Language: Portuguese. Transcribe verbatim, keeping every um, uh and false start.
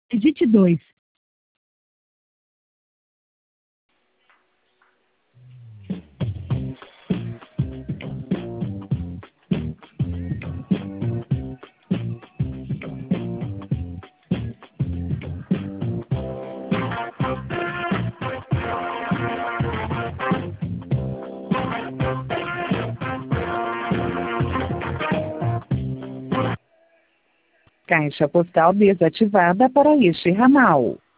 Digite dois. Caixa postal desativada para este ramal.